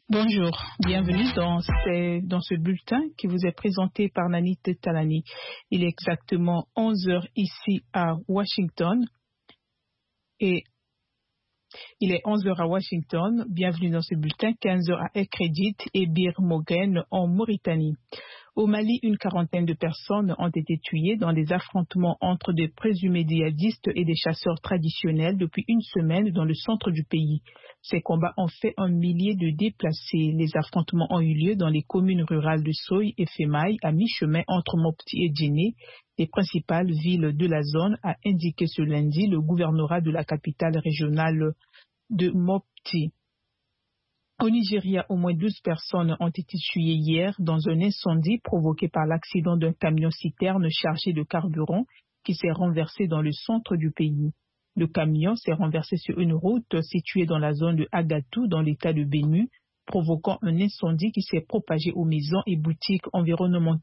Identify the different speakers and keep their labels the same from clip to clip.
Speaker 1: Bonjour, bienvenue dans ce bulletin qui vous est présenté par Nanit Talani. Il est exactement 11 heures ici à Washington et il est 11 heures à Washington. Bienvenue dans ce bulletin, 15 heures à Ekredit et Bir Moghen en Mauritanie. Au Mali, une quarantaine de personnes ont été tuées dans des affrontements entre des présumés djihadistes et des chasseurs traditionnels depuis une semaine dans le centre du pays. Ces combats ont fait un millier de déplacés. Les affrontements ont eu lieu dans les communes rurales de Soy et Femaï, à mi-chemin entre Mopti et Djenné, les principales villes de la zone, a indiqué ce lundi le gouvernorat de la capitale régionale de Mopti. Au Nigeria, au moins 12 personnes ont été tuées hier dans un incendie provoqué par l'accident d'un camion-citerne chargé de carburant qui s'est renversé dans le centre du pays. Le camion s'est renversé sur une route située dans la zone de Agatou, dans l'état de Benue, provoquant un incendie qui s'est propagé aux maisons et boutiques environnantes.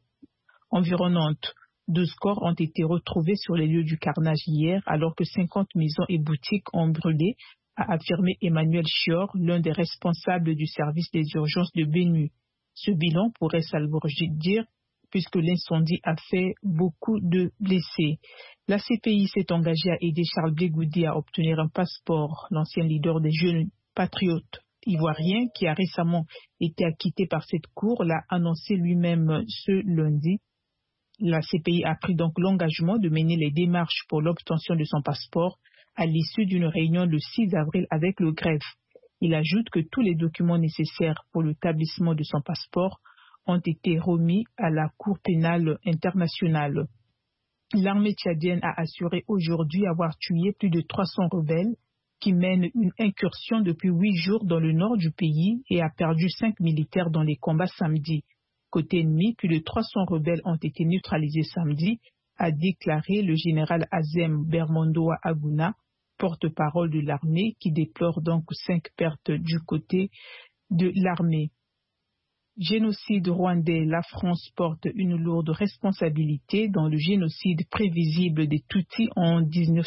Speaker 1: 12 corps ont été retrouvés sur les lieux du carnage hier, alors que 50 maisons et boutiques ont brûlé, a affirmé Emmanuel Chior, l'un des responsables du service des urgences de Benue. Ce bilan pourrait s'alourdir puisque l'incendie a fait beaucoup de blessés. La CPI s'est engagée à aider Charles Blé Goudé à obtenir un passeport. L'ancien leader des jeunes patriotes ivoiriens, qui a récemment été acquitté par cette cour, l'a annoncé lui-même ce lundi. La CPI a pris donc l'engagement de mener les démarches pour l'obtention de son passeport à l'issue d'une réunion le 6 avril avec le greffe. Il ajoute que tous les documents nécessaires pour l'établissement de son passeport ont été remis à la Cour pénale internationale. L'armée tchadienne a assuré aujourd'hui avoir tué plus de 300 rebelles qui mènent une incursion depuis 8 jours dans le nord du pays et a perdu 5 militaires dans les combats samedi. Côté ennemi, plus de 300 rebelles ont été neutralisés samedi, a déclaré le général Azem Bermondoa Aguna, porte-parole de l'armée, qui déplore donc 5 pertes du côté de l'armée. Génocide rwandais, la France porte une lourde responsabilité dans le génocide prévisible des Tutsis en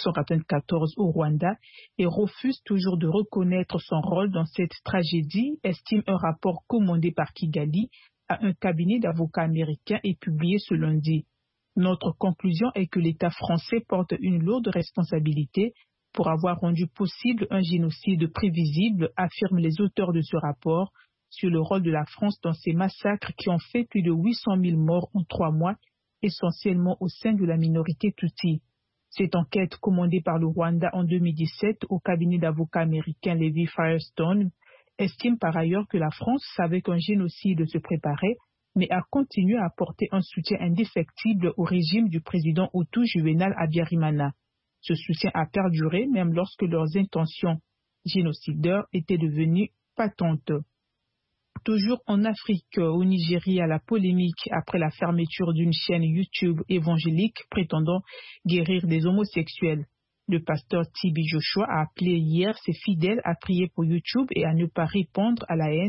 Speaker 1: 1994 au Rwanda et refuse toujours de reconnaître son rôle dans cette tragédie, estime un rapport commandé par Kigali à un cabinet d'avocats américains et publié ce lundi. Notre conclusion est que l'État français porte une lourde responsabilité pour avoir rendu possible un génocide prévisible, affirment les auteurs de ce rapport, sur le rôle de la France dans ces massacres qui ont fait plus de 800 000 morts en 3 mois, essentiellement au sein de la minorité Tutsi. Cette enquête commandée par le Rwanda en 2017 au cabinet d'avocats américain Levi Firestone estime par ailleurs que la France savait qu'un génocide se préparait, mais a continué à apporter un soutien indéfectible au régime du président Hutu Juvenal Habyarimana. Ce soutien a perduré même lorsque leurs intentions génocidaires étaient devenues patentes. Toujours en Afrique, au Nigeria, la polémique après la fermeture d'une chaîne YouTube évangélique prétendant guérir des homosexuels. Le pasteur Tibi Joshua a appelé hier ses fidèles à prier pour YouTube et à ne pas répondre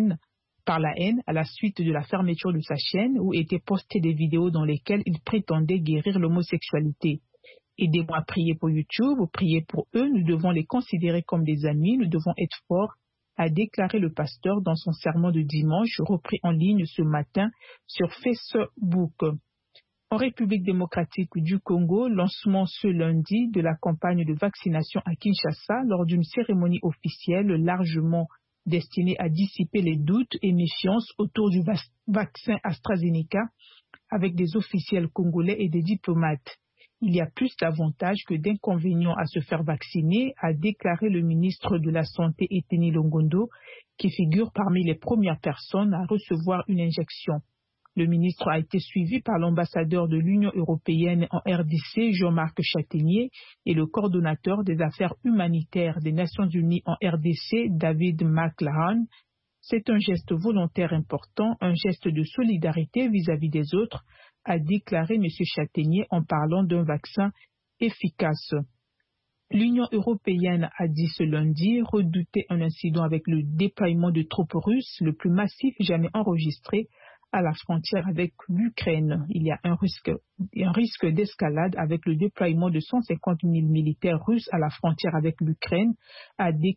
Speaker 1: par la haine à la suite de la fermeture de sa chaîne où étaient postées des vidéos dans lesquelles il prétendait guérir l'homosexualité. Aidez-moi à prier pour YouTube ou prier pour eux, nous devons les considérer comme des amis, nous devons être forts, a déclaré le pasteur dans son sermon de dimanche, repris en ligne ce matin sur Facebook. En République démocratique du Congo, lancement ce lundi de la campagne de vaccination à Kinshasa lors d'une cérémonie officielle largement destinée à dissiper les doutes et méfiances autour du vaccin AstraZeneca avec des officiels congolais et des diplomates. Il y a plus d'avantages que d'inconvénients à se faire vacciner, a déclaré le ministre de la Santé Eteni Longondo, qui figure parmi les premières personnes à recevoir une injection. Le ministre a été suivi par l'ambassadeur de l'Union européenne en RDC, Jean-Marc Châtaignier, et le coordonnateur des affaires humanitaires des Nations Unies en RDC, David McLaren. C'est un geste volontaire important, un geste de solidarité vis-à-vis des autres, a déclaré M. Châtaignier en parlant d'un vaccin efficace. L'Union européenne a dit ce lundi redouter un incident avec le déploiement de troupes russes le plus massif jamais enregistré à la frontière avec l'Ukraine. Il y a un risque d'escalade avec le déploiement de 150 000 militaires russes à la frontière avec l'Ukraine, a déclaré